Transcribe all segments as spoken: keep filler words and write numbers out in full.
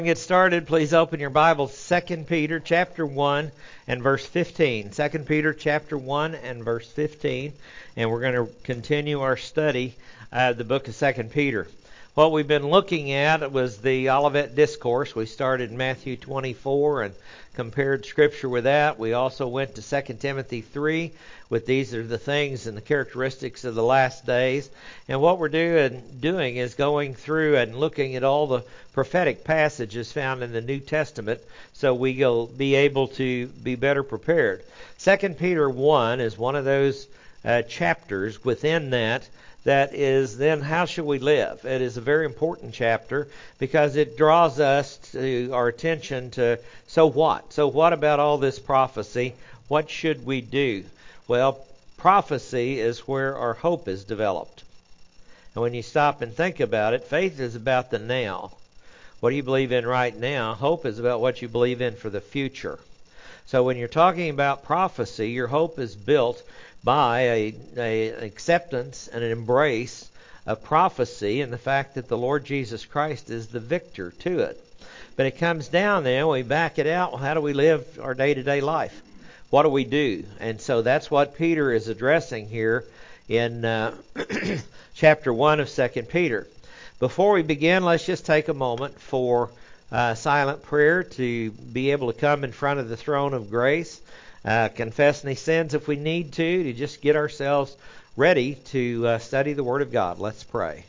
Get started, please open your Bible, Second Peter chapter one and verse fifteen. Second Peter chapter one and verse fifteen. And we're going to continue our study of the book of Second Peter. What we've been looking at was the Olivet Discourse. We started in Matthew twenty-four and compared Scripture with that. We also went to Second Timothy three with these are the things and the characteristics of the last days. And what we're doing, doing is going through and looking at all the prophetic passages found in the New Testament so we'll be able to be better prepared. Second Peter one is one of those uh, chapters within that that is then how should we live? It is a very important chapter because it draws us to our attention to so what? So what about all this prophecy? What should we do? Well, prophecy is where our hope is developed. And when you stop and think about it, faith is about the now. What do you believe in right now? Hope is about what you believe in for the future. So when you're talking about prophecy, your hope is built by a, a acceptance and an embrace of prophecy and the fact that the Lord Jesus Christ is the victor to it. But it comes down there, we back it out, how do we live our day-to-day life? What do we do? And so that's what Peter is addressing here in uh, chapter one of Second Peter. Before we begin, let's just take a moment for uh, silent prayer to be able to come in front of the throne of grace, uh, confess any sins if we need to, to just get ourselves ready to uh, study the Word of God. Let's pray.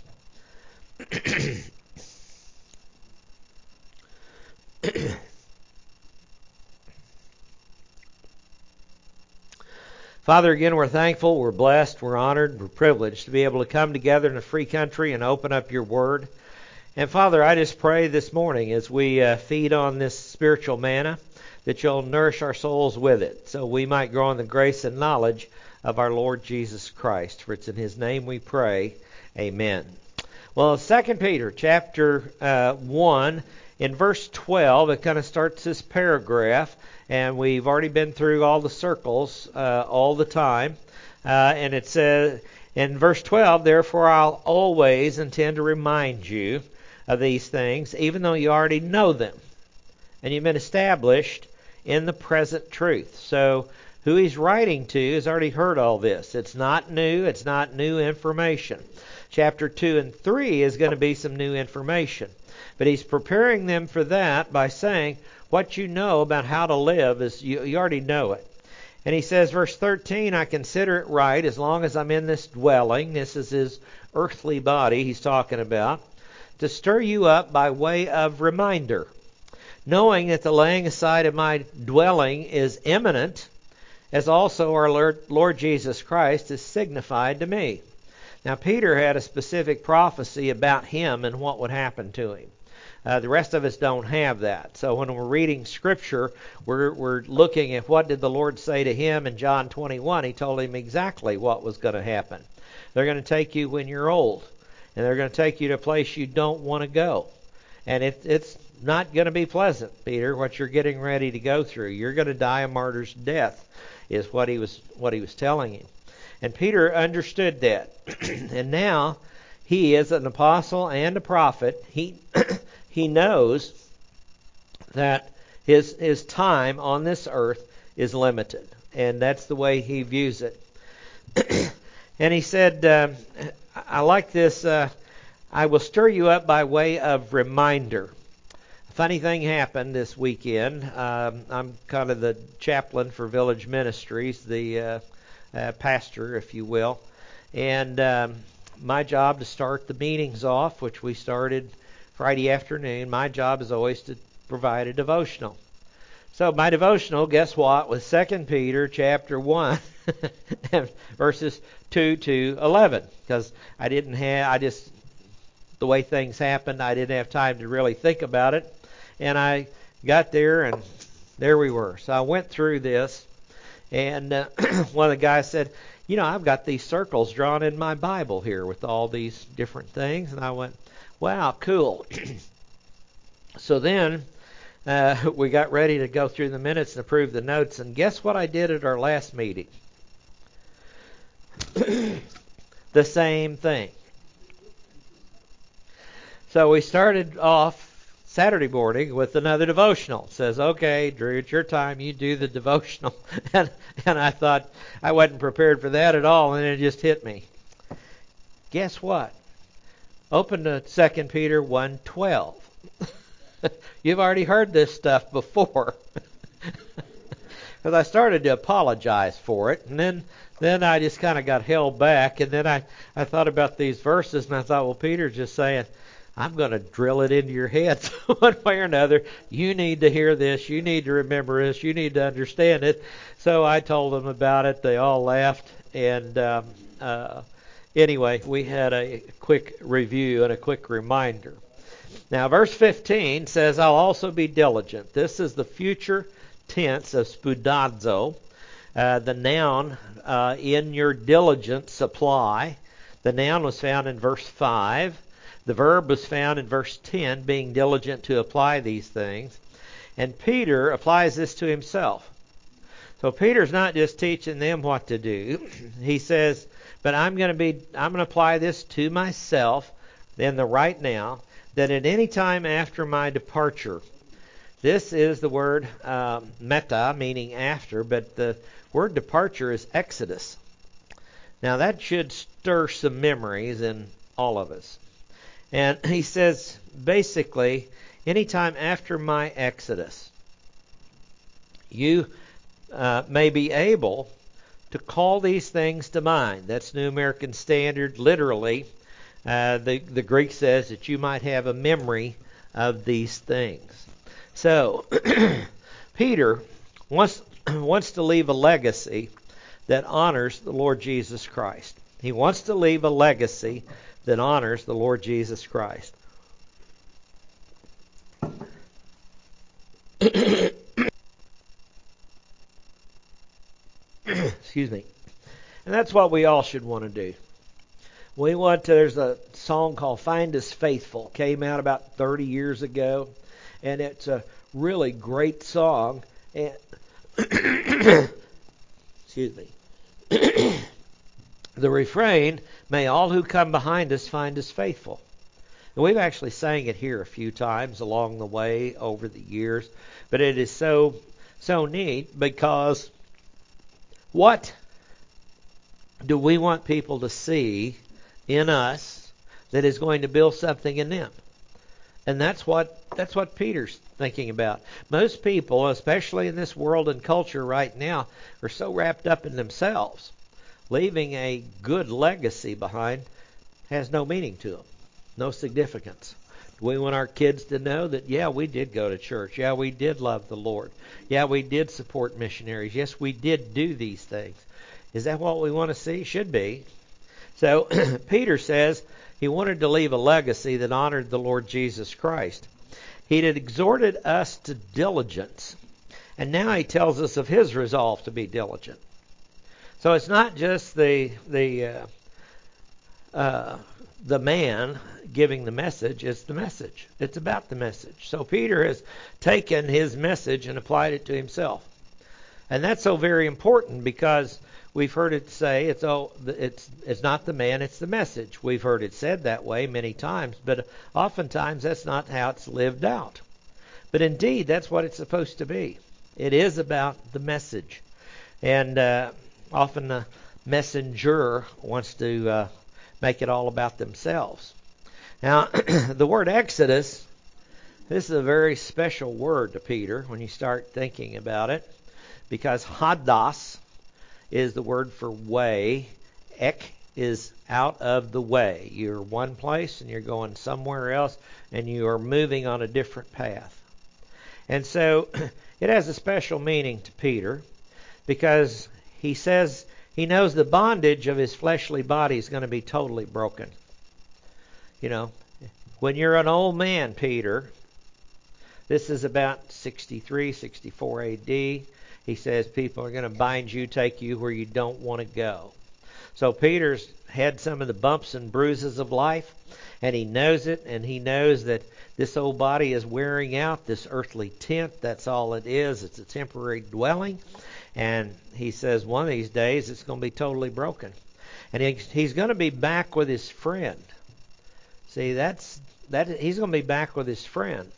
Father, again, we're thankful, we're blessed, we're honored, we're privileged to be able to come together in a free country and open up your Word. And Father, I just pray this morning as we uh, feed on this spiritual manna that you'll nourish our souls with it so we might grow in the grace and knowledge of our Lord Jesus Christ. For it's in His name we pray. Amen. Well, Second Peter chapter uh, one, in verse twelve, it kind of starts this paragraph. And we've already been through all the circles uh, all the time. Uh, and it says in verse twelve, therefore I'll always intend to remind you of these things, even though you already know them. And you've been established in the present truth. So who he's writing to has already heard all this. It's not new. It's not new information. Chapter two and three is going to be some new information. But he's preparing them for that by saying, what you know about how to live is you, you already know it. And he says, verse thirteen, I consider it right as long as I'm in this dwelling, this is his earthly body he's talking about, to stir you up by way of reminder, knowing that the laying aside of my dwelling is imminent, as also our Lord, Lord Jesus Christ is signified to me. Now, Peter had a specific prophecy about him and what would happen to him. Uh, the rest of us don't have that. So when we're reading Scripture, we're, we're looking at what did the Lord say to him in John twenty-one. He told him exactly what was going to happen. They're going to take you when you're old, and they're going to take you to a place you don't want to go. And it, it's not going to be pleasant, Peter, what you're getting ready to go through. You're going to die a martyr's death, is what he was what he was telling him. And Peter understood that. And now he is an apostle and a prophet. He He knows that his his time on this earth is limited, and that's the way he views it. And he said, uh, I like this, uh, I will stir you up by way of reminder. A funny thing happened this weekend. Um, I'm kind of the chaplain for Village Ministries, the uh, uh, pastor, if you will. And um, my job to start the meetings off, which we started Friday afternoon, my job is always to provide a devotional. So my devotional, guess what, was Second Peter chapter one, verses two to eleven. Because I didn't have, I just, the way things happened, I didn't have time to really think about it. And I got there, and there we were. So I went through this, and uh, one of the guys said, you know, I've got these circles drawn in my Bible here with all these different things. And I went, wow, cool. So then uh, we got ready to go through the minutes and approve the notes. And guess what I did at our last meeting? The same thing. So we started off Saturday morning with another devotional. It says, okay, Drew, it's your time. You do the devotional. and, and I thought I wasn't prepared for that at all, and it just hit me. Guess what? Open to Second Peter one twelve. You've already heard this stuff before. Because I started to apologize for it, and then then I just kind of got held back, and then I, I thought about these verses, and I thought, well, Peter's just saying, I'm going to drill it into your heads one way or another. You need to hear this. You need to remember this. You need to understand it. So I told them about it. They all laughed, and um, uh, anyway, we had a quick review and a quick reminder. Now, verse fifteen says, I'll also be diligent. This is the future tense of spoudazo, uh, the noun uh, in your diligent supply. The noun was found in verse five. The verb was found in verse ten, being diligent to apply these things. And Peter applies this to himself. So Peter's not just teaching them what to do. He says, but I'm going to be, I'm going to apply this to myself in the right now, that at any time after my departure. This is the word um, meta, meaning after, but the word departure is exodus. Now that should stir some memories in all of us. And he says, basically, anytime after my exodus, you uh, may be able to call these things to mind. That's New American Standard, literally. Uh, the, the Greek says that you might have a memory of these things. So, Peter wants, wants to leave a legacy that honors the Lord Jesus Christ. He wants to leave a legacy that honors the Lord Jesus Christ. Excuse me. And that's what we all should want to do. We want to, there's a song called Find Us Faithful. Came out about thirty years ago. And it's a really great song. And excuse me. The refrain, may all who come behind us find us faithful. And we've actually sang it here a few times along the way over the years. But it is so, so neat because what do we want people to see in us that is going to build something in them? And that's what that's what Peter's thinking about. Most people, especially in this world and culture right now, are so wrapped up in themselves. Leaving a good legacy behind has no meaning to them, no significance. We want our kids to know that, yeah, we did go to church. Yeah, we did love the Lord. Yeah, we did support missionaries. Yes, we did do these things. Is that what we want to see? Should be. So Peter says he wanted to leave a legacy that honored the Lord Jesus Christ. He had exhorted us to diligence. And now he tells us of his resolve to be diligent. So it's not just the the uh, uh, the man giving the message, it's the message. It's about the message. So Peter has taken his message and applied it to himself. And that's so very important because we've heard it say it's oh it's it's not the man, it's the message. We've heard it said that way many times, but oftentimes that's not how it's lived out. But indeed, that's what it's supposed to be. It is about the message. And uh, often the messenger wants to uh, make it all about themselves. Now, the word Exodus, this is a very special word to Peter when you start thinking about it, because hadas is the word for way. Ek is out of the way. You're one place and you're going somewhere else, and you are moving on a different path. And so it has a special meaning to Peter because he says he knows the bondage of his fleshly body is going to be totally broken. You know, when you're an old man, Peter, this is about sixty-three, sixty-four A D. He says people are going to bind you, take you where you don't want to go. So Peter's had some of the bumps and bruises of life, and he knows it, and he knows that this old body is wearing out, this earthly tent, that's all it is. It's a temporary dwelling. And he says one of these days it's going to be totally broken. And he, he's going to be back with his friend. See, that's that. He's going to be back with his friend.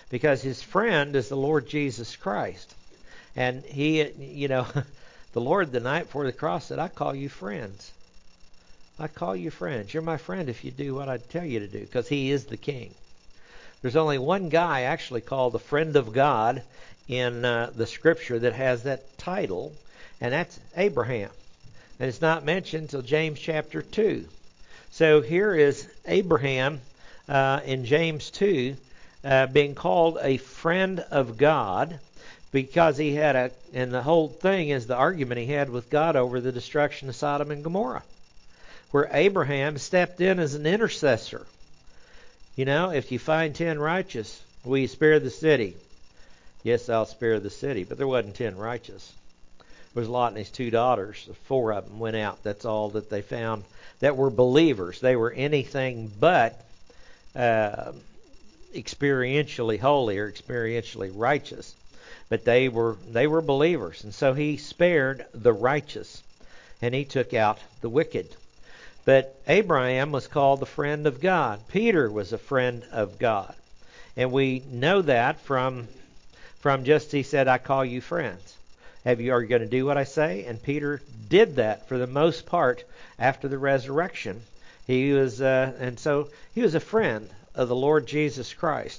because his friend is the Lord Jesus Christ. And he, you know, the Lord the night before the cross said, I call you friends. I call you friends. You're my friend if you do what I tell you to do, because he is the king. There's only one guy actually called the friend of God in uh, the scripture that has that title, and that's Abraham. And it's not mentioned until James chapter two. So here is Abraham uh, in James two uh, being called a friend of God because he had a, and the whole thing is the argument he had with God over the destruction of Sodom and Gomorrah, where Abraham stepped in as an intercessor. You know, if you find ten righteous, will you spare the city? Yes, I'll spare the city. But there wasn't ten righteous. There was Lot and his two daughters. Four of them went out. That's all that they found that were believers. They were anything but uh, experientially holy or experientially righteous. But they were they were believers. And so he spared the righteous, and he took out the wicked. But Abraham was called the friend of God. Peter was a friend of God. And we know that from from just he said, I call you friends. Have you, are you going to do what I say? And Peter did that for the most part after the resurrection. He was, uh, and so he was a friend of the Lord Jesus Christ.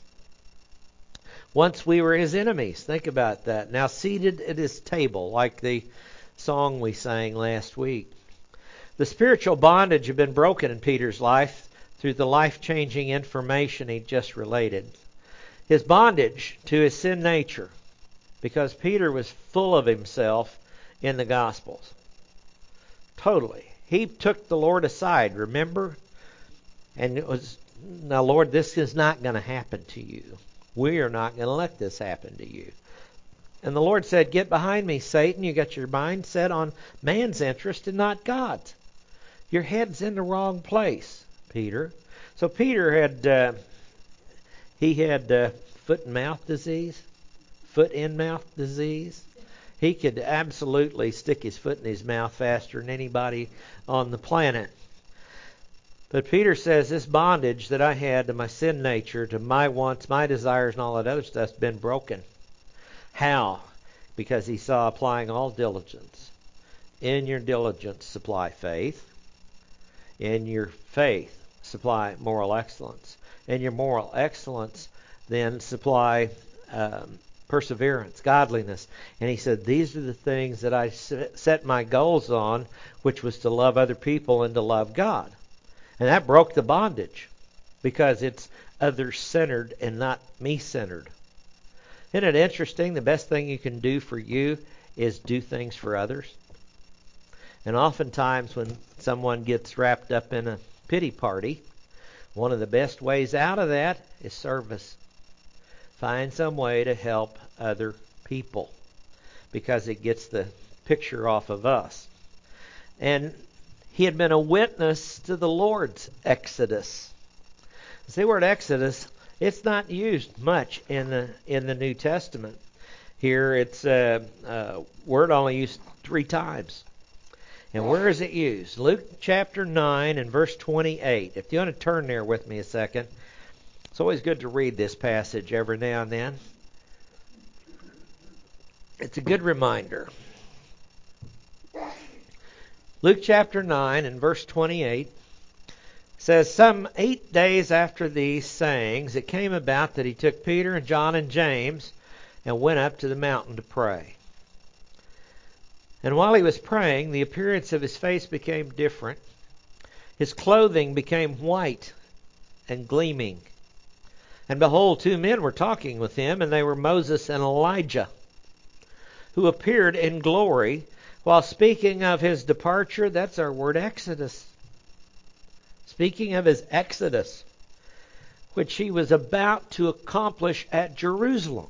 Once we were his enemies. Think about that. Now seated at his table, like the song we sang last week. The spiritual bondage had been broken in Peter's life through the life-changing information he just related. His bondage to his sin nature, because Peter was full of himself in the Gospels. Totally. He took the Lord aside, remember? And it was, now Lord, this is not going to happen to you. We are not going to let this happen to you. And the Lord said, get behind me, Satan. You got your mind set on man's interest and not God's. Your head's in the wrong place, Peter. So Peter had, uh, he had uh, foot and mouth disease, foot in mouth disease. He could absolutely stick his foot in his mouth faster than anybody on the planet. But Peter says this bondage that I had to my sin nature, to my wants, my desires, and all that other stuff's been broken. How? Because he saw applying all diligence. In your diligence, supply faith. In your faith, supply moral excellence. In your moral excellence, then supply um, perseverance, godliness. And he said, these are the things that I set my goals on, which was to love other people and to love God. And that broke the bondage because it's other-centered and not me-centered. Isn't it interesting? The best thing you can do for you is do things for others. And oftentimes when someone gets wrapped up in a pity party, one of the best ways out of that is service. Find some way to help other people because it gets the picture off of us. And he had been a witness to the Lord's exodus. See, the word exodus, it's not used much in the in the New Testament. Here it's a uh, uh, word only used three times. And where is it used? Luke chapter nine and verse twenty-eight. If you want to turn there with me a second. It's always good to read this passage every now and then. It's a good reminder. Luke chapter nine and verse twenty-eight says, some eight days after these sayings, it came about that he took Peter and John and James and went up to the mountain to pray. And while he was praying, the appearance of his face became different. His clothing became white and gleaming. And behold, two men were talking with him, and they were Moses and Elijah, who appeared in glory while speaking of his departure. That's our word, Exodus. Speaking of his Exodus, which he was about to accomplish at Jerusalem.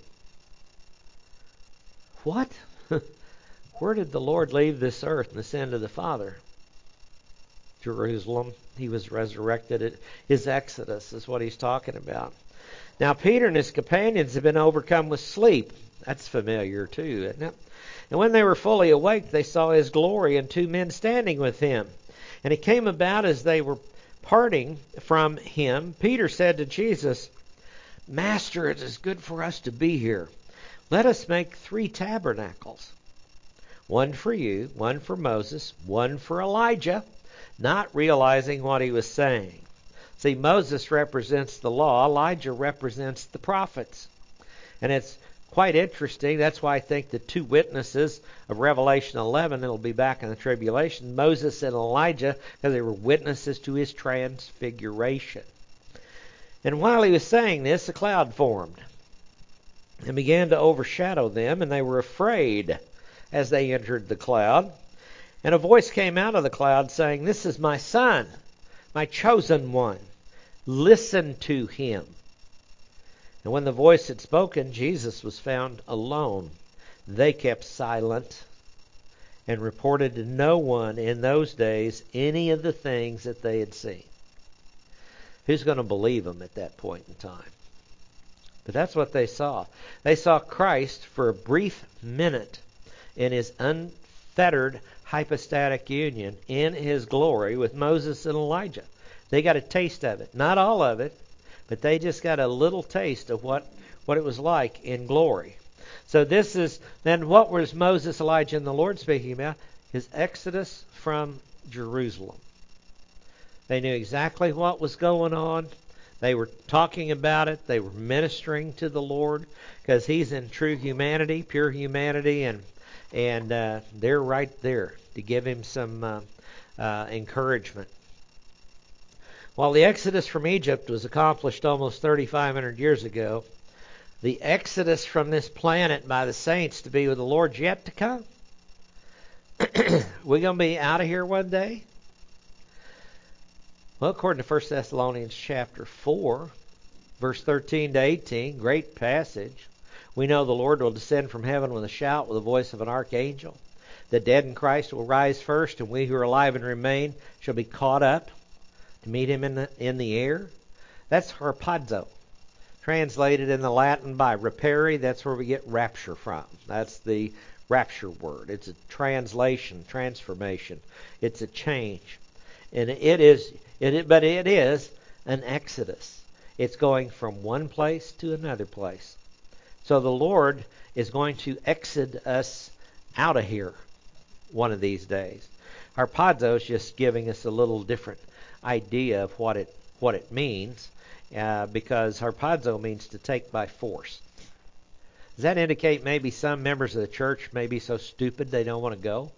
What? Where did the Lord leave this earth and ascend to the Father? Jerusalem. He was resurrected at his Exodus is what he's talking about. Now Peter and his companions had been overcome with sleep. That's familiar too, isn't it? And when they were fully awake, they saw his glory and two men standing with him. And it came about as they were parting from him, Peter said to Jesus, Master, it is good for us to be here. Let us make three tabernacles. One for you, one for Moses, one for Elijah, not realizing what he was saying. See, Moses represents the law. Elijah represents the prophets. And it's quite interesting. That's why I think the two witnesses of Revelation eleven, it'll be back in the tribulation, Moses and Elijah, because they were witnesses to his transfiguration. And while he was saying this, a cloud formed and began to overshadow them, and they were afraid as they entered the cloud. And a voice came out of the cloud saying, "This is my son, my chosen one. Listen to him." And when the voice had spoken, Jesus was found alone. They kept silent and reported to no one in those days any of the things that they had seen. Who's going to believe them at that point in time? But that's what they saw. They saw Christ for a brief minute in his unfettered hypostatic union in his glory with Moses and Elijah. They got a taste of it. Not all of it, but they just got a little taste of what, what it was like in glory. So this is, then what was Moses, Elijah, and the Lord speaking about? His exodus from Jerusalem. They knew exactly what was going on. They were talking about it. They were ministering to the Lord because he's in true humanity, pure humanity, and and uh, they're right there to give him some uh, uh, encouragement. While the exodus from Egypt was accomplished almost thirty-five hundred years ago, the exodus from this planet by the saints to be with the Lord's yet to come. We're going to be out of here one day? Well, according to First Thessalonians chapter four, verse thirteen to eighteen, great passage, we know the Lord will descend from heaven with a shout, with the voice of an archangel. The dead in Christ will rise first, and we who are alive and remain shall be caught up to meet him in the, in the air. That's harpazo. Translated in the Latin by rapere, that's where we get rapture from. That's the rapture word. It's a translation, transformation. It's a change. And it is, it, but it is an exodus. It's going from one place to another place. So the Lord is going to exit us out of here one of these days. Harpazo is just giving us a little different idea of what it what it means, uh, because harpazo means to take by force. Does that indicate maybe some members of the church may be so stupid they don't want to go?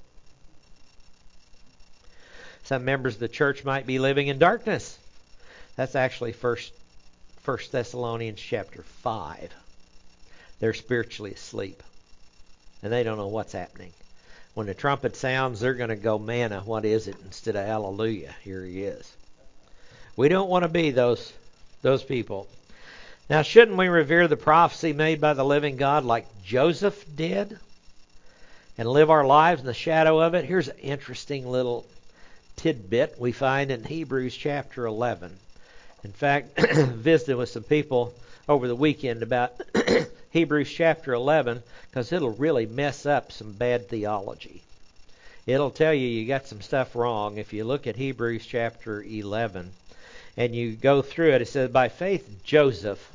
Some members of the church might be living in darkness. That's actually First First Thessalonians chapter five. They're spiritually asleep, and they don't know what's happening. When the trumpet sounds, they're going to go, manna, what is it? Instead of hallelujah, here he is. We don't want to be those those people. Now, shouldn't we revere the prophecy made by the living God like Joseph did and live our lives in the shadow of it? Here's an interesting little tidbit we find in Hebrews chapter eleven. In fact, visited with some people over the weekend about Hebrews chapter eleven, because it'll really mess up some bad theology. It'll tell you you got some stuff wrong. If you look at Hebrews chapter eleven and you go through it, it says, by faith Joseph,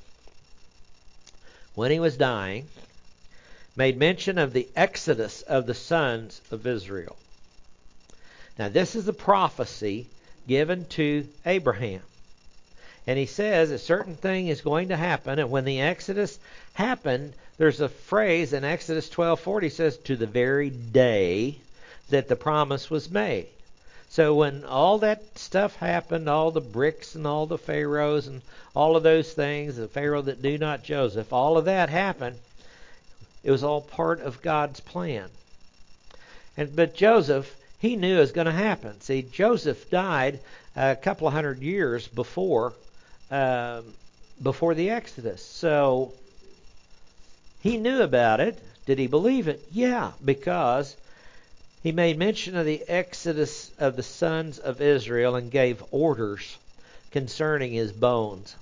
when he was dying, made mention of the exodus of the sons of Israel. Now this is a prophecy given to Abraham. And he says a certain thing is going to happen, and when the Exodus happened, there's a phrase in Exodus twelve forty says, to the very day that the promise was made. So when all that stuff happened, all the bricks and all the pharaohs and all of those things, the Pharaoh that knew not Joseph, all of that happened, it was all part of God's plan. And but Joseph, he knew it was going to happen. See, Joseph died a couple of hundred years before Um, before the Exodus. So he knew about it. Did he believe it? Yeah, because he made mention of the exodus of the sons of Israel and gave orders concerning his bones.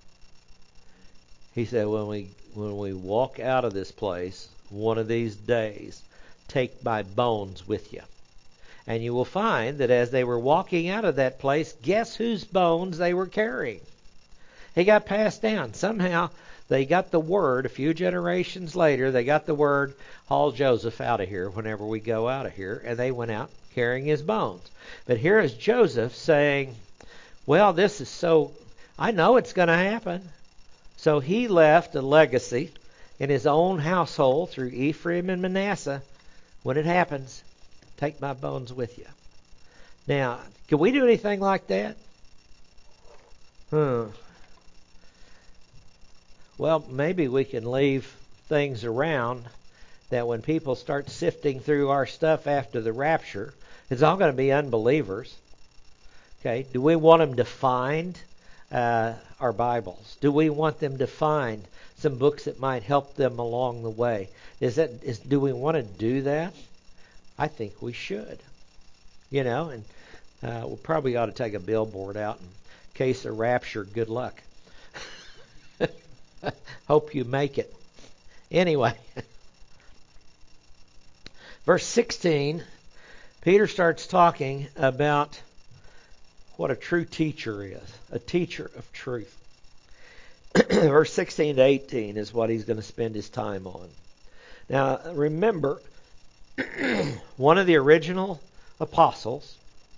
He said, when we when we walk out of this place one of these days, take my bones with you. And you will find that as they were walking out of that place, guess whose bones they were carrying? He got passed down. Somehow they got the word a few generations later. They got the word, haul Joseph out of here whenever we go out of here. And they went out carrying his bones. But here is Joseph saying, well, this is so, I know it's going to happen. So he left a legacy in his own household through Ephraim and Manasseh. When it happens, take my bones with you. Now, can we do anything like that? Hmm. Well, maybe we can leave things around that when people start sifting through our stuff after the rapture, it's all going to be unbelievers. Okay, do we want them to find uh, our Bibles? Do we want them to find some books that might help them along the way? Is that is do we want to do that? I think we should. You know, and uh, we probably ought to take a billboard out in case of rapture. Good luck. Hope you make it. Anyway, verse sixteen, Peter starts talking about what a true teacher is, a teacher of truth. Verse sixteen to eighteen is what he's going to spend his time on. Now, remember, one of the original apostles,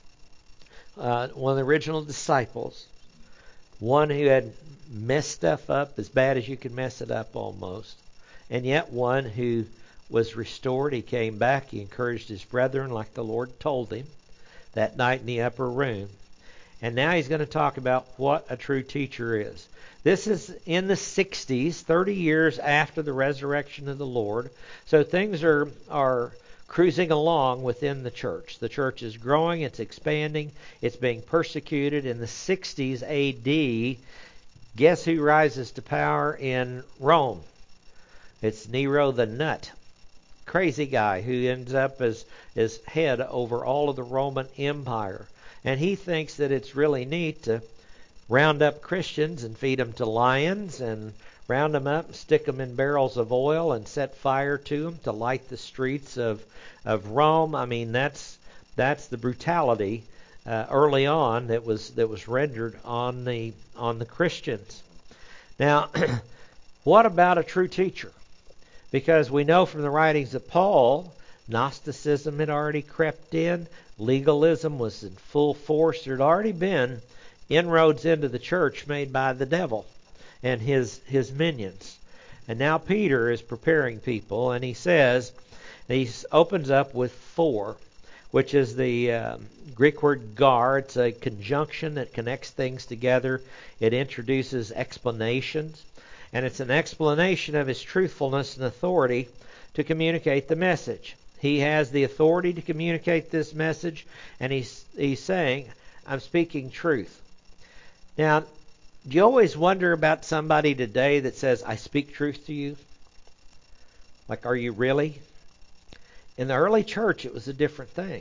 uh, one of the original disciples, one who had messed stuff up as bad as you can mess it up almost, and yet one who was restored. He came back. He encouraged his brethren like the Lord told him that night in the upper room. And now he's going to talk about what a true teacher is. This is in the sixties, thirty years after the resurrection of the Lord. So things are are cruising along within the church. The church is growing, it's expanding, it's being persecuted. In the sixties A D, guess who rises to power in Rome? It's Nero the Nut. Crazy guy who ends up as, as head over all of the Roman Empire. And he thinks that it's really neat to round up Christians and feed them to lions and round them up and stick them in barrels of oil and set fire to them to light the streets of of Rome. I mean, that's that's the brutality uh, early on that was that was rendered on the on the Christians. Now, what about a true teacher? Because we know from the writings of Paul, Gnosticism had already crept in, legalism was in full force. There had already been inroads into the church made by the devil and his his minions. And now Peter is preparing people, and he says, he opens up with for, which is the um, Greek word gar. It's a conjunction that connects things together. It introduces explanations, and it's an explanation of his truthfulness and authority to communicate the message. He has the authority to communicate this message, and he's he's saying, I'm speaking truth. Now, do you always wonder about somebody today that says, I speak truth to you? Like, are you really? In the early church, it was a different thing.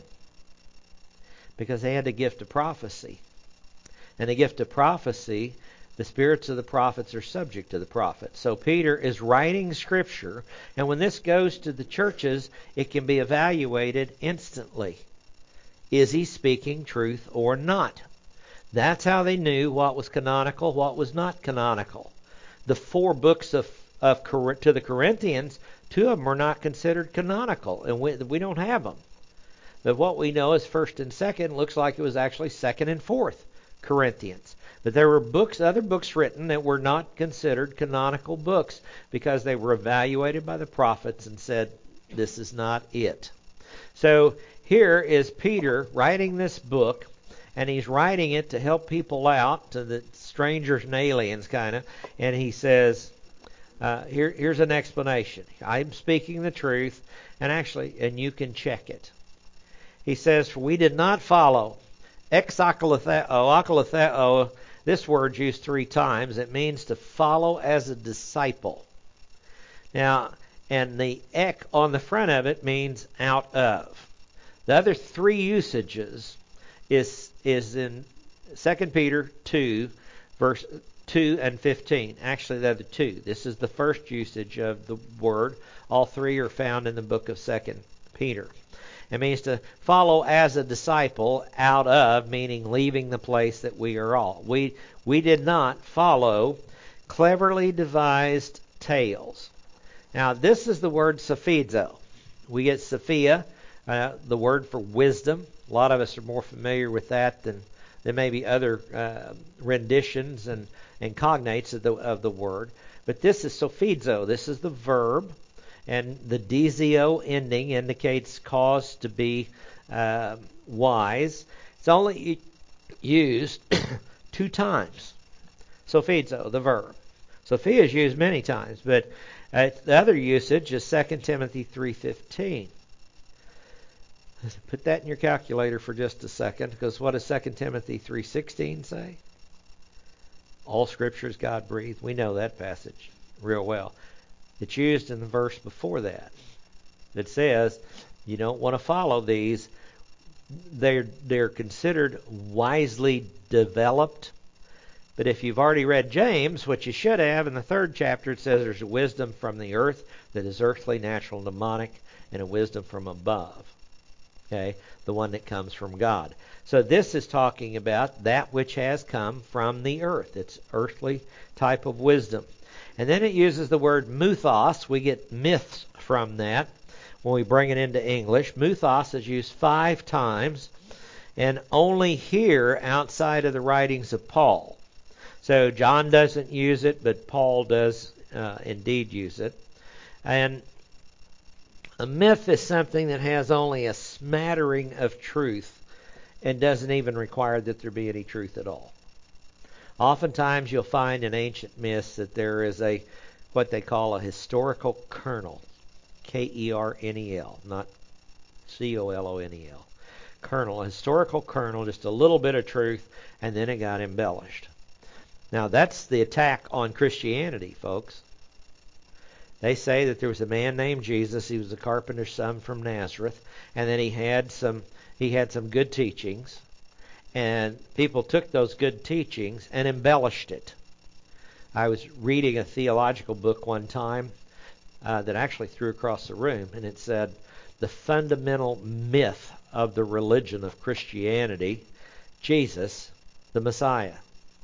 Because they had the gift of prophecy. And the gift of prophecy, the spirits of the prophets are subject to the prophets. So Peter is writing Scripture, and when this goes to the churches, it can be evaluated instantly. Is he speaking truth or not? That's how they knew what was canonical, what was not canonical. The four books of, of to the Corinthians, two of them are not considered canonical, and we, we don't have them. But what we know is First and Second. Looks like it was actually Second and Fourth Corinthians. But there were books, other books written that were not considered canonical books because they were evaluated by the prophets and said, this is not it. So here is Peter writing this book. And he's writing it to help people out, to the strangers and aliens kind of. And he says, uh, here, here's an explanation. I'm speaking the truth, and actually, and you can check it. He says, for we did not follow. Exokalitheo, akalitheo, this word's used three times. It means to follow as a disciple. Now, and the ek on the front of it means out of. The other three usages is is in Second Peter two, verse two and fifteen. Actually, the other two. This is the first usage of the word. All three are found in the book of Second Peter. It means to follow as a disciple, out of, meaning leaving the place that we are all. We we did not follow cleverly devised tales. Now, this is the word sophizo. We get Sophia, uh, the word for wisdom. A lot of us are more familiar with that than, than maybe other uh, renditions and, and cognates of the, of the word. But this is sophizo. This is the verb. And the dizio ending indicates cause to be uh, wise. It's only used two times. Sophizo, the verb. Sophia is used many times, but uh, the other usage is Second Timothy three fifteen. Put that in your calculator for just a second, because what does Second Timothy three sixteen say? All Scripture is God-breathed. We know that passage real well. It's used in the verse before that. It says you don't want to follow these. They're, they're considered wisely developed. But if you've already read James, which you should have, in the third chapter it says there's a wisdom from the earth that is earthly, natural, demonic, and a wisdom from above. Okay, the one that comes from God. So this is talking about that which has come from the earth. It's earthly type of wisdom. And then it uses the word muthos. We get myths from that when we bring it into English. Muthos is used five times, and only here outside of the writings of Paul. So John doesn't use it, but Paul does uh, indeed use it. And a myth is something that has only a smattering of truth and doesn't even require that there be any truth at all. Oftentimes you'll find in ancient myths that there is a what they call a historical kernel. K E R N E L, not C O L O N E L. Kernel, a historical kernel, just a little bit of truth, and then it got embellished. Now that's the attack on Christianity, folks. They say that there was a man named Jesus. He was a carpenter's son from Nazareth, and then he had some he had some good teachings, and people took those good teachings and embellished it. I was reading a theological book one time uh, that actually threw across the room, and it said the fundamental myth of the religion of Christianity, Jesus, the Messiah.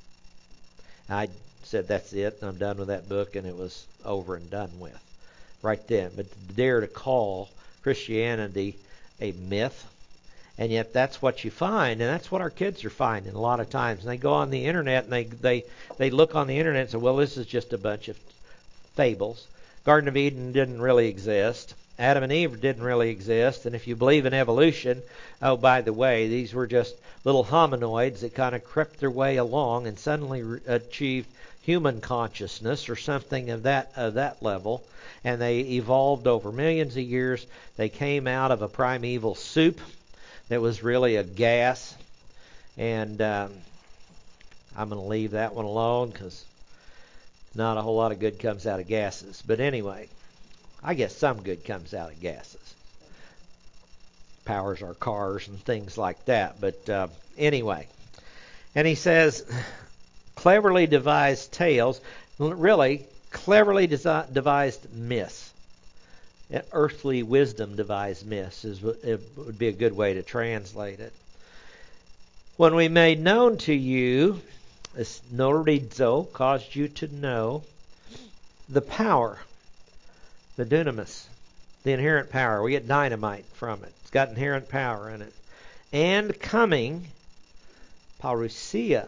I said, that's it, and I'm done with that book, and it was over and done with right then. But to dare to call Christianity a myth, and yet that's what you find, and that's what our kids are finding a lot of times. And they go on the internet, and they, they, they look on the internet and say, well, this is just a bunch of fables. Garden of Eden didn't really exist. Adam and Eve didn't really exist. And if you believe in evolution, oh, by the way, these were just little hominoids that kind of crept their way along and suddenly re- achieved human consciousness or something of that of that level. And they evolved over millions of years. They came out of a primeval soup that was really a gas. And um, I'm going to leave that one alone because not a whole lot of good comes out of gases. But anyway, I guess some good comes out of gases. Powers our cars and things like that. But uh, anyway. And he says, cleverly devised tales, really cleverly desi- devised myths. Earthly wisdom devised myths is it would be a good way to translate it. When we made known to you, this norizo caused you to know the power, the dunamis, the inherent power. We get dynamite from it. It's got inherent power in it. And coming, parousia,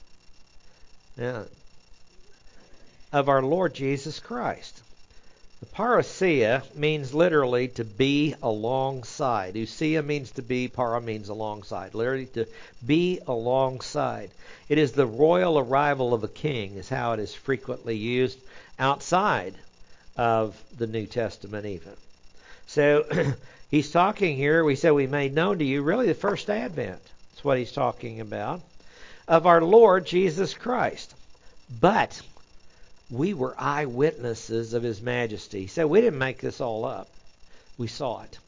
yeah, of our Lord Jesus Christ. The parousia means literally to be alongside. Ousia means to be, para means alongside. Literally to be alongside. It is the royal arrival of a king, is how it is frequently used outside of the New Testament even. So he's talking here, we said we made known to you, really the first advent. That's what he's talking about. Of our Lord Jesus Christ. But we were eyewitnesses of his majesty. He said we didn't make this all up. We saw it.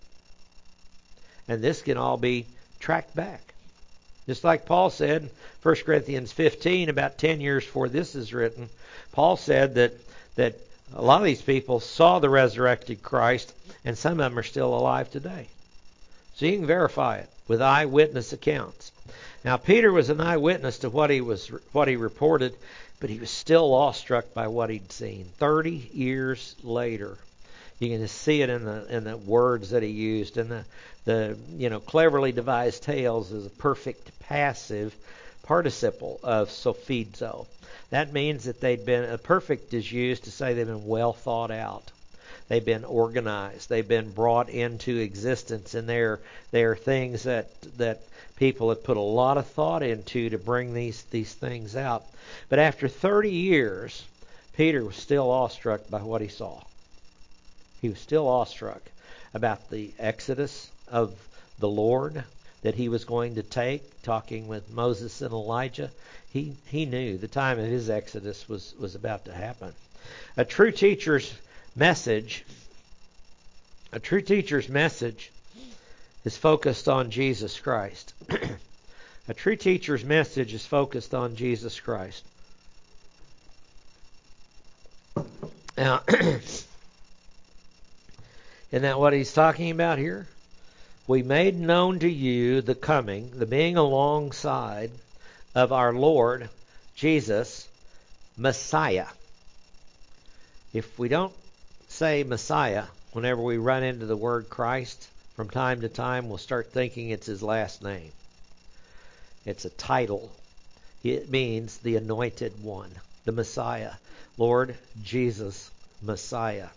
And this can all be tracked back. Just like Paul said in First Corinthians fifteen, about ten years before this is written, Paul said that, that a lot of these people saw the resurrected Christ, and some of them are still alive today. So you can verify it with eyewitness accounts. Now Peter was an eyewitness to what he was what he reported. But he was still awestruck by what he'd seen. Thirty years later, you can just see it in the in the words that he used, and the the you know cleverly devised tales is a perfect passive participle of sophizo. That means that they'd been a perfect is used to say they've been well thought out. They've been organized. They've been brought into existence, and they're they're things that that people have put a lot of thought into to bring these these things out. But after thirty years, Peter was still awestruck by what he saw. He was still awestruck about the exodus of the Lord that he was going to take, talking with Moses and Elijah. He he knew the time of his exodus was, was about to happen. A true teacher's message, a true teacher's message is focused on Jesus Christ. A true teacher's message is focused on Jesus Christ. Now, isn't that what he's talking about here? We made known to you the coming, the being alongside of our Lord Jesus, Messiah. If we don't say Messiah whenever we run into the word Christ, from time to time we'll start thinking it's his last name. It's a title. It means the anointed one, the Messiah. Lord Jesus, Messiah.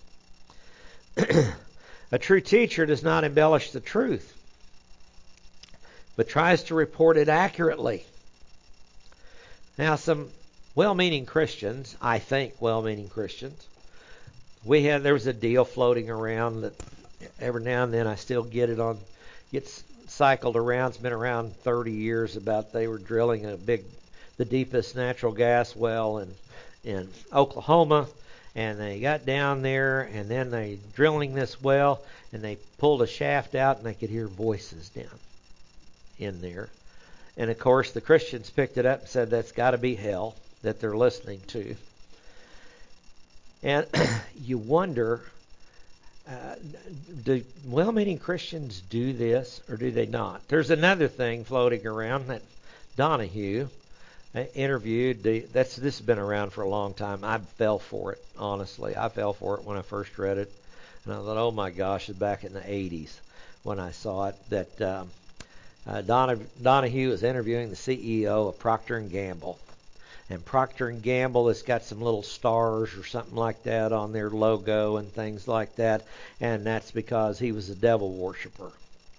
A true teacher does not embellish the truth, but tries to report it accurately. Now, some well-meaning Christians, I think well-meaning Christians, we had there was a deal floating around that every now and then I still get it on, gets cycled around. It's been around thirty years about they were drilling a big, the deepest natural gas well in in Oklahoma. And they got down there, and then they drilling this well, and they pulled a shaft out, and they could hear voices down in there. And of course, the Christians picked it up and said that's got to be hell that they're listening to. And you wonder, uh, do well-meaning Christians do this, or do they not? There's another thing floating around that Donahue interviewed. The, that's this has been around for a long time. I fell for it, honestly. I fell for it when I first read it, and I thought, oh my gosh, it's back in the eighties when I saw it. That um, uh, Donna, Donahue was interviewing the C E O of Procter and Gamble, and Procter and Gamble has got some little stars or something like that on their logo and things like that, and that's because he was a devil worshiper,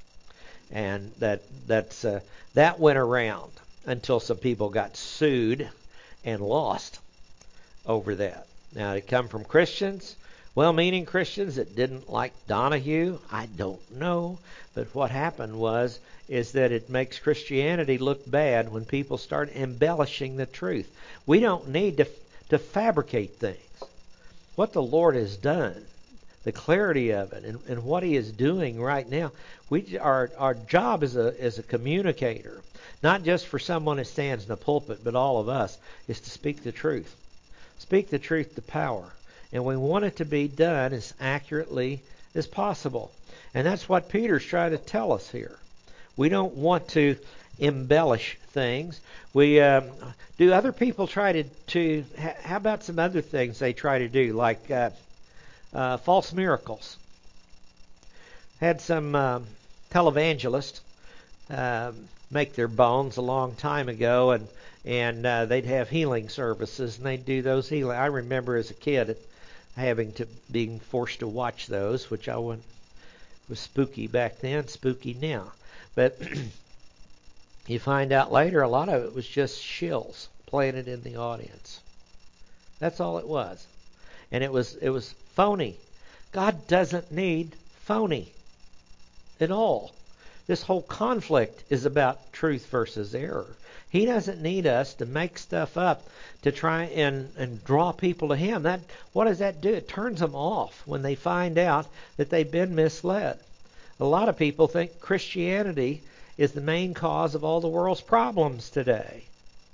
and that that's uh, that went around until some people got sued and lost over that. Now, it come from Christians, well-meaning Christians that didn't like Donahue. I don't know. But what happened was is that it makes Christianity look bad when people start embellishing the truth. We don't need to, to fabricate things. What the Lord has done, the clarity of it, and, and what he is doing right now, we our our job as a as a communicator, not just for someone that stands in the pulpit, but all of us, is to speak the truth. Speak the truth to power. And we want it to be done as accurately as possible. And that's what Peter's trying to tell us here. We don't want to embellish things. We um, do other people try to, to, how about some other things they try to do, like uh, uh, false miracles. Had some um, televangelists um, make their bones a long time ago, and and uh, they'd have healing services, and they'd do those healing. I remember as a kid having to being forced to watch those, which I wouldn't, was spooky back then, spooky now. But you find out later a lot of it was just shills planted in the audience. That's all it was, and it was it was phony. God doesn't need phony at all. This whole conflict is about truth versus error. He doesn't need us to make stuff up to try and, and draw people to him. That what does that do? It turns them off when they find out that they've been misled. A lot of people think Christianity is the main cause of all the world's problems today.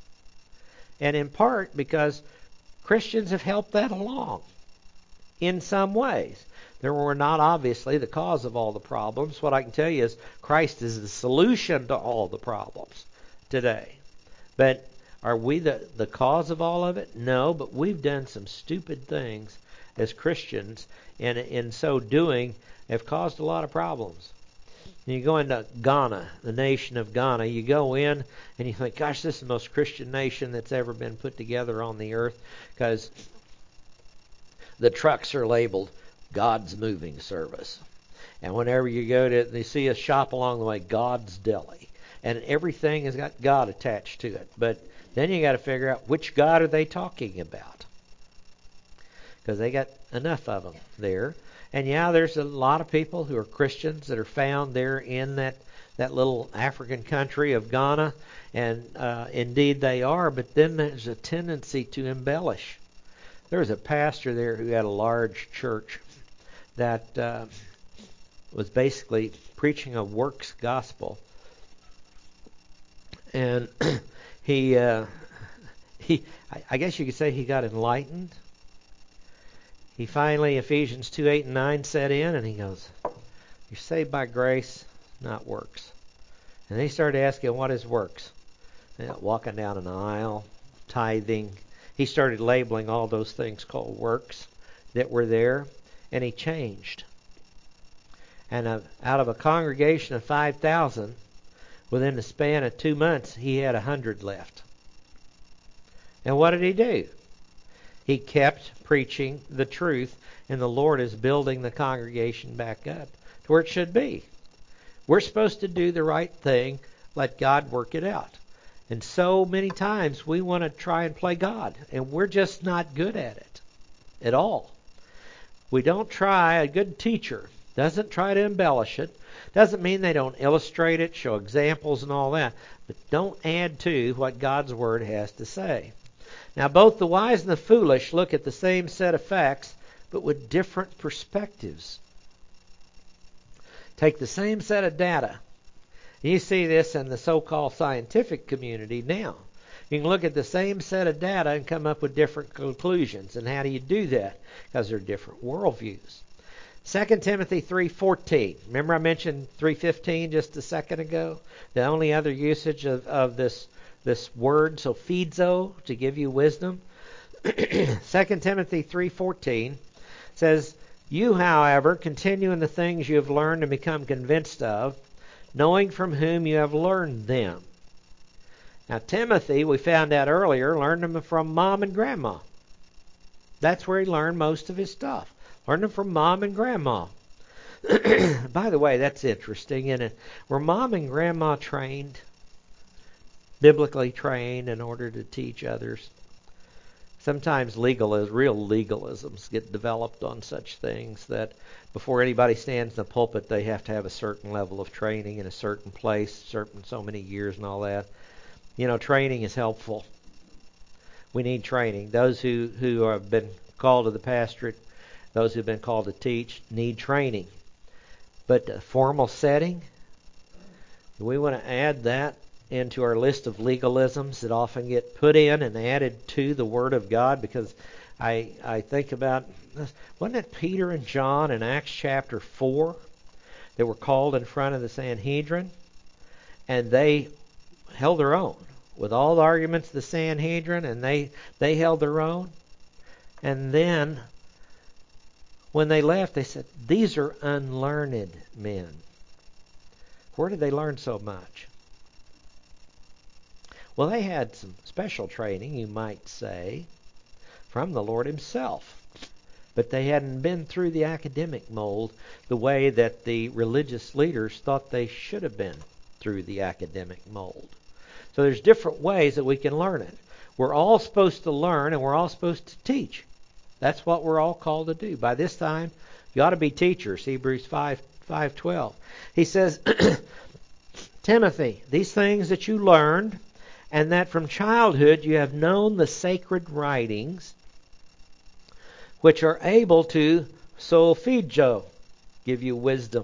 And in part because Christians have helped that along in some ways. They were not obviously the cause of all the problems. What I can tell you is Christ is the solution to all the problems today. But Are we the, the cause of all of it? No, but we've done some stupid things as Christians, and in so doing have caused a lot of problems. You go into Ghana, the nation of Ghana, you go in and you think, gosh, this is the most Christian nation that's ever been put together on the earth, because the trucks are labeled God's Moving Service. And whenever you go to, they see a shop along the way, God's Deli. And everything has got God attached to it. But then you got to figure out which God are they talking about, because they got enough of them there. And yeah, there's a lot of people who are Christians that are found there in that, that little African country of Ghana. And uh, indeed they are, but then there's a tendency to embellish. There was a pastor there who had a large church that uh, was basically preaching a works gospel. And he, uh, he, I guess you could say he got enlightened. He finally, Ephesians two, eight, and nine set in, and he goes, you're saved by grace, not works. And they started asking, what is works? You know, walking down an aisle, tithing. He started labeling all those things called works that were there, and he changed. And uh, out of a congregation of five thousand, within the span of two months, he had one hundred left. And what did he do? He kept preaching the truth, and the Lord is building the congregation back up to where it should be. We're supposed to do the right thing, let God work it out. And so many times we want to try and play God, and we're just not good at it at all. We don't try. A good teacher doesn't try to embellish it. Doesn't mean they don't illustrate it, show examples and all that, but don't add to what God's Word has to say. Now, both the wise and the foolish look at the same set of facts, but with different perspectives. Take the same set of data. You see this in the so-called scientific community now. You can look at the same set of data and come up with different conclusions. And how do you do that? Because they're different worldviews. Second Timothy three fourteen. Remember I mentioned three fifteen just a second ago? The only other usage of, of this This word, sophizo, to give you wisdom. Second Timothy three fourteen says, you, however, continue in the things you have learned and become convinced of, knowing from whom you have learned them. Now, Timothy, we found out earlier, learned them from mom and grandma. That's where he learned most of his stuff. Learned them from mom and grandma. By the way, that's interesting, isn't it? Were mom and grandma trained? Biblically trained in order to teach others. Sometimes legalism, real legalisms get developed on such things that before anybody stands in the pulpit, they have to have a certain level of training in a certain place, certain so many years and all that. You know, training is helpful. We need training. Those who, who have been called to the pastorate, those who have been called to teach, need training. But a formal setting, we want to add that into our list of legalisms that often get put in and added to the Word of God, because I I think about, wasn't it Peter and John in Acts chapter four that were called in front of the Sanhedrin, and they held their own with all the arguments of the Sanhedrin, and they, they held their own. And then when they left, they said, these are unlearned men. Where did they learn so much? Well, they had some special training, you might say, from the Lord Himself. But they hadn't been through the academic mold the way that the religious leaders thought they should have been through the academic mold. So there's different ways that we can learn it. We're all supposed to learn, and we're all supposed to teach. That's what we're all called to do. By this time, you ought to be teachers, Hebrews five twelve. He says, Timothy, these things that you learned, and that from childhood you have known the sacred writings, which are able to solfeggio, give you wisdom.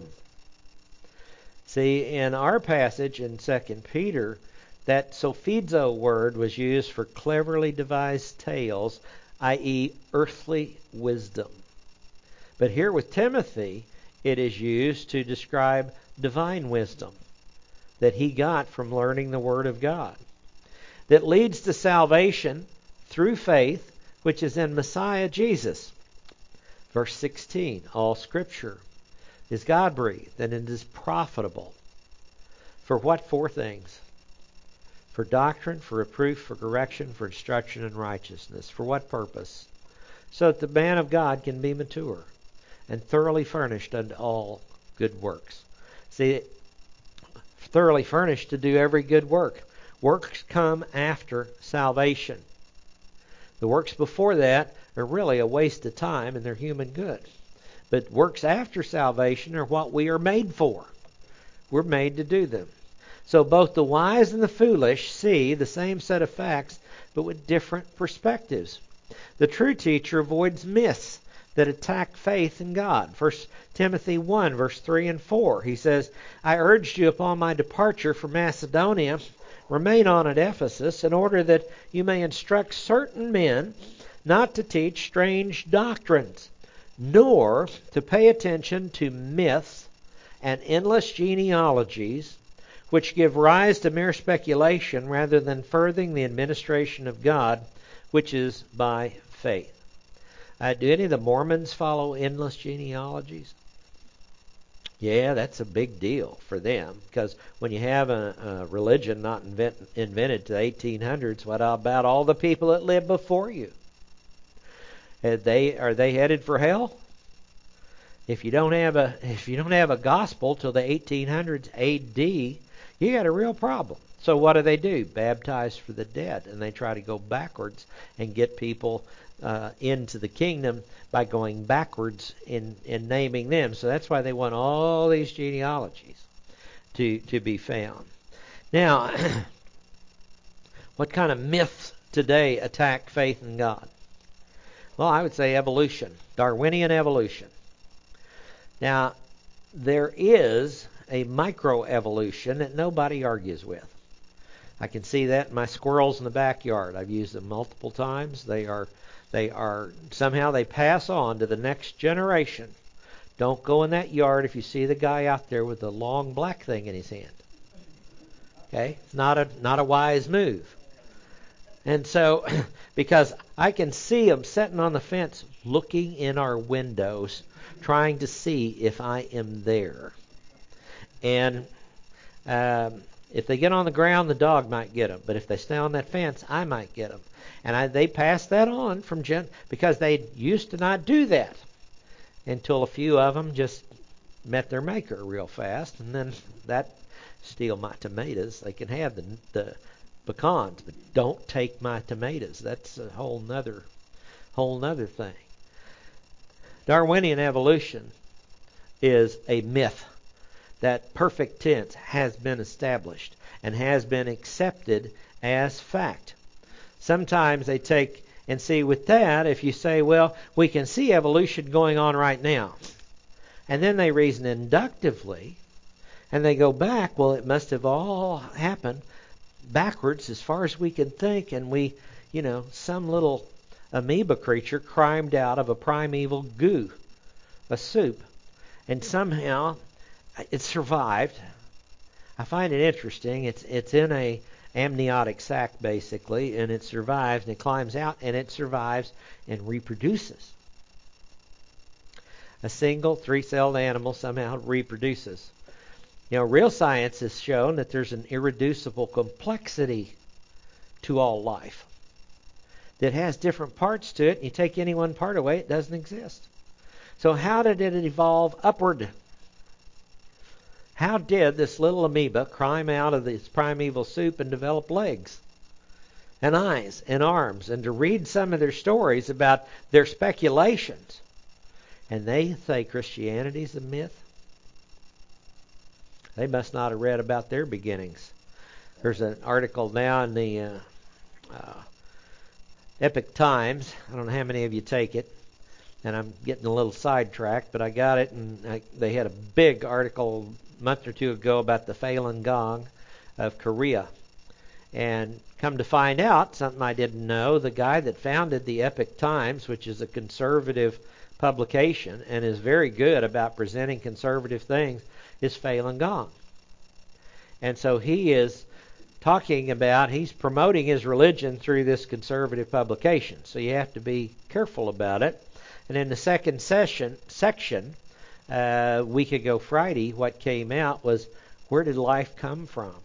See, in our passage in Second Peter, that solfeggio word was used for cleverly devised tales, that is earthly wisdom. But here with Timothy, it is used to describe divine wisdom that he got from learning the Word of God. that leads to salvation through faith, which is in Messiah Jesus. Verse sixteen, all Scripture is God-breathed, and it is profitable. For what four things? For doctrine, for reproof, for correction, for instruction in righteousness. For what purpose? So that the man of God can be mature and thoroughly furnished unto all good works. See, thoroughly furnished to do every good work. Works come after salvation. The works before that are really a waste of time and they're human good. But works after salvation are what we are made for. We're made to do them. So both the wise and the foolish see the same set of facts, but with different perspectives. The true teacher avoids myths that attack faith in God. First Timothy one, verse three and four. He says, I urged you upon my departure from Macedonia, remain on at Ephesus, in order that you may instruct certain men not to teach strange doctrines, nor to pay attention to myths and endless genealogies, which give rise to mere speculation rather than furthering the administration of God, which is by faith. Uh, do any of the Mormons follow endless genealogies? Yeah, that's a big deal for them, because when you have a, a religion not invent, invented to the eighteen hundreds, what about all the people that lived before you? Are they, are they headed for hell? If you don't have a if you don't have a gospel till the eighteen hundreds A D, you got a real problem. So what do they do? Baptize for the dead, and they try to go backwards and get people uh, into the kingdom by going backwards in, in naming them. So that's why they want all these genealogies to to be found. Now, what kind of myths today attack faith in God? Well, I would say evolution, Darwinian evolution. Now, there is a microevolution that nobody argues with. I can see that in my squirrels in the backyard. I've used them multiple times. They are, they are somehow they pass on to the next generation. Don't go in that yard if you see the guy out there with the long black thing in his hand. Okay, it's not a not a wise move. And so, because I can see them sitting on the fence, looking in our windows, trying to see if I am there. And um, if they get on the ground, the dog might get them. But if they stay on that fence, I might get them. And I, they pass that on from gen because they used to not do that until a few of them just met their maker real fast, and then that steal my tomatoes. They can have the the pecans, but don't take my tomatoes. That's a whole nother whole nother thing. Darwinian evolution is a myth. That perfect tense has been established and has been accepted as fact. Sometimes they take and see with that, if you say, well, we can see evolution going on right now. And then they reason inductively, and they go back, well, it must have all happened backwards as far as we can think, and we, you know, some little amoeba creature climbed out of a primeval goo, a soup, and somehow it survived. I find it interesting. It's it's in a amniotic sac basically, and it survives, and it climbs out, and it survives and reproduces. A single three-celled animal somehow reproduces. You know, real science has shown that there's an irreducible complexity to all life that has different parts to it. You take any one part away, it doesn't exist. So how did it evolve upward? How did this little amoeba climb out of this primeval soup and develop legs and eyes and arms? And to read some of their stories about their speculations, and they say Christianity's a myth. They must not have read about their beginnings. There's an article now in the uh, uh, Epoch Times. I don't know how many of you take it, and I'm getting a little sidetracked, but I got it, and I, they had a big article a month or two ago about the Falun Gong of Korea. And come to find out, something I didn't know, the guy that founded the Epoch Times, which is a conservative publication and is very good about presenting conservative things, is Falun Gong. And so he is talking about, he's promoting his religion through this conservative publication. So you have to be careful about it. And in the second session section, uh, a week ago Friday, what came out was, where did life come from?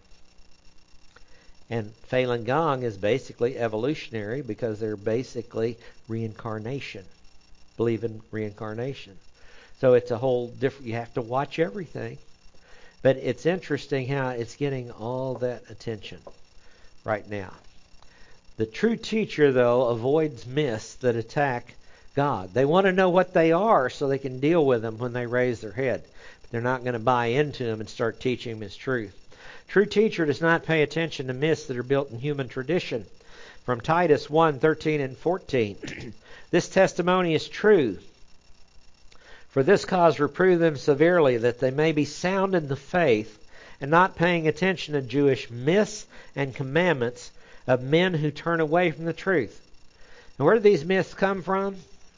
And Falun Gong is basically evolutionary because they're basically reincarnation, believe in reincarnation. So it's a whole different, you have to watch everything. But it's interesting how it's getting all that attention right now. The true teacher, though, avoids myths that attack God. They want to know what they are so they can deal with them when they raise their head. But they're not going to buy into them and start teaching them as truth. True teacher does not pay attention to myths that are built in human tradition. From Titus one, thirteen and fourteen. This testimony is true. For this cause reprove them severely, that they may be sound in the faith, and not paying attention to Jewish myths and commandments of men who turn away from the truth. And where do these myths come from?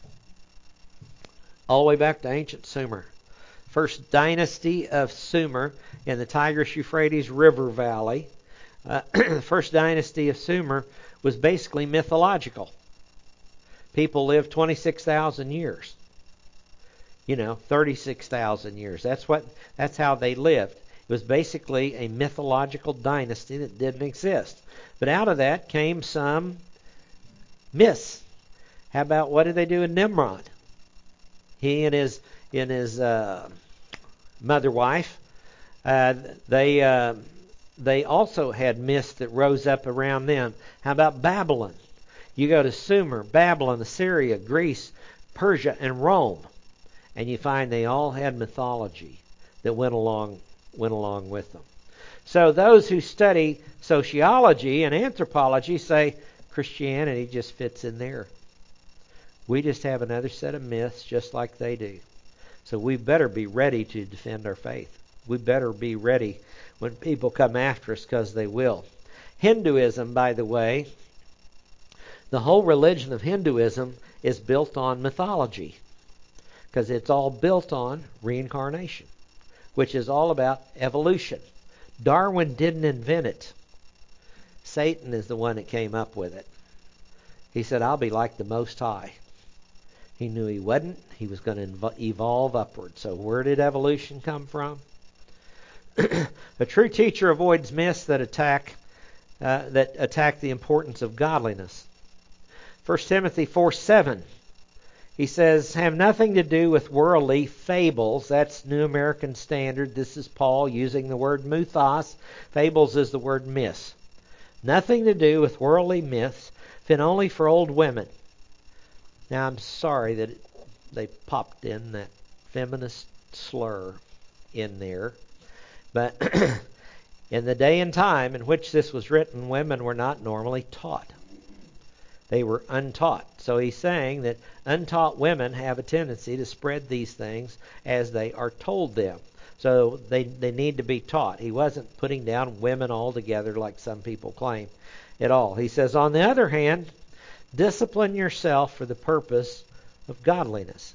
All the way back to ancient Sumer. First dynasty of Sumer in the Tigris-Euphrates River Valley. Uh, the first dynasty of Sumer was basically mythological. People lived twenty-six thousand years. You know, thirty-six thousand years. That's what. That's how they lived. It was basically a mythological dynasty that didn't exist. But out of that came some myths. How about, what did they do in Nimrod? He and his and his uh, mother wife, uh, they uh, they also had myths that rose up around them. How about Babylon? You go to Sumer, Babylon, Assyria, Greece, Persia, and Rome, and you find they all had mythology that went along went along with them. So those who study sociology and anthropology say Christianity just fits in there. We just have another set of myths just like they do. So we better be ready to defend our faith. We better be ready when people come after us, because they will. Hinduism, by the way, the whole religion of Hinduism is built on mythology, because it's all built on reincarnation, which is all about evolution. Darwin didn't invent it. Satan is the one that came up with it. He said, I'll be like the Most High. He knew he wasn't. He was going to evolve upward. So where did evolution come from? A true teacher avoids myths that attack uh, that attack the importance of godliness. First Timothy four seven. He says, have nothing to do with worldly fables. That's New American Standard. This is Paul using the word mythos. Fables is the word myths. Nothing to do with worldly myths, fit only for old women. Now, I'm sorry that it, they popped in that feminist slur in there. But in the day and time in which this was written, women were not normally taught. They were untaught. So he's saying that untaught women have a tendency to spread these things as they are told them. So they, they need to be taught. He wasn't putting down women altogether like some people claim at all. He says, on the other hand, discipline yourself for the purpose of godliness.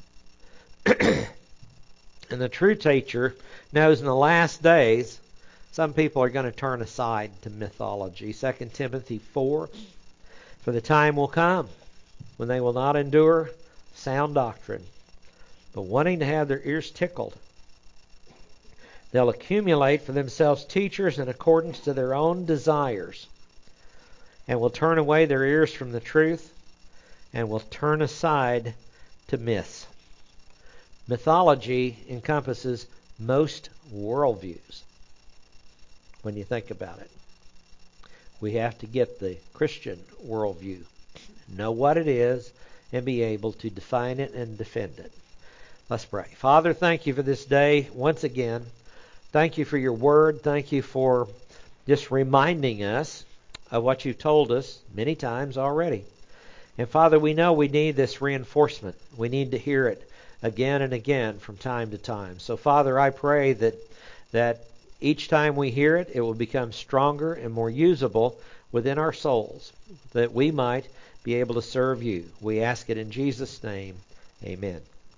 And the true teacher knows in the last days some people are going to turn aside to mythology. Second Timothy four, for the time will come when they will not endure sound doctrine, but wanting to have their ears tickled, they'll accumulate for themselves teachers in accordance to their own desires, and will turn away their ears from the truth, and will turn aside to myths. Mythology encompasses most worldviews when you think about it. We have to get the Christian worldview, know what it is, and be able to define it and defend it. Let's pray. Father, thank you for this day once again. Thank you for your word. Thank you for just reminding us of what you've told us many times already. And Father, we know we need this reinforcement. We need to hear it again and again from time to time. So Father, I pray that that each time we hear it, it will become stronger and more usable within our souls, that we might be able to serve you. We ask it in Jesus' name. Amen.